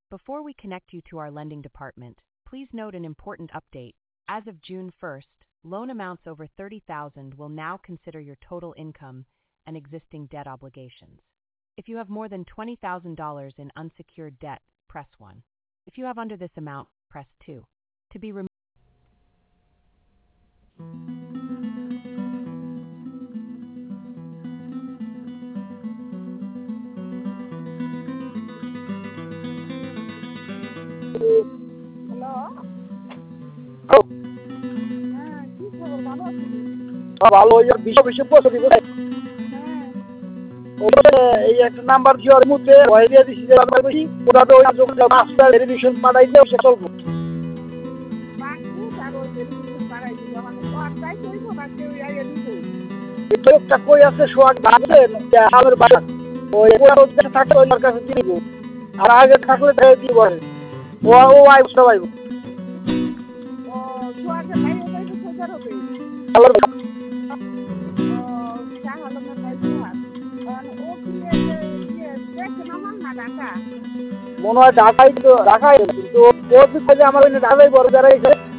Before we connect you to our lending department, please note an important update. As of June 1st, loan amounts over $30,000 will now consider your total income and existing debt obligations. If you have more than $20,000 in unsecured debt, press 1. If you have under this amount, press 2. To be removed. Hello. Hello. হ্যাঁ, কি খবর? ভালো আছিস? ভালো ওই বিষয় বিষয় পৌঁছে দিব। হ্যাঁ। এই একটা নাম্বার জিওর মধ্যে ওই দিয়ে দিছি যে আমরা বেশি ওটা তো ওই যখন মাস্টার ভেরিফিকেশন পাঠাইলে সে চলবো। পাসবুক আর ওই ভেরিফিকেশন পাঠাই দিব। মানে তোর চাই কইব না কেউ আইয়া দিব। এই লোকটা কই আছে সোহাগ আছে আমার বাসা ওই ওর থাকে ওই কাছে দিয়ে দিব। আর আগে থাকলে তাই দিব ও আই সবাই ও সোহাগে ভাই ওটাই তো সোজার হবে। আমার ও শাহ আলমের ভাই সোহাগ। ও কি দেখে নামান না ঢাকা? মনে হয় ঢাকায় কিন্তু ও যদি আমার ঢাকায় বড় যারা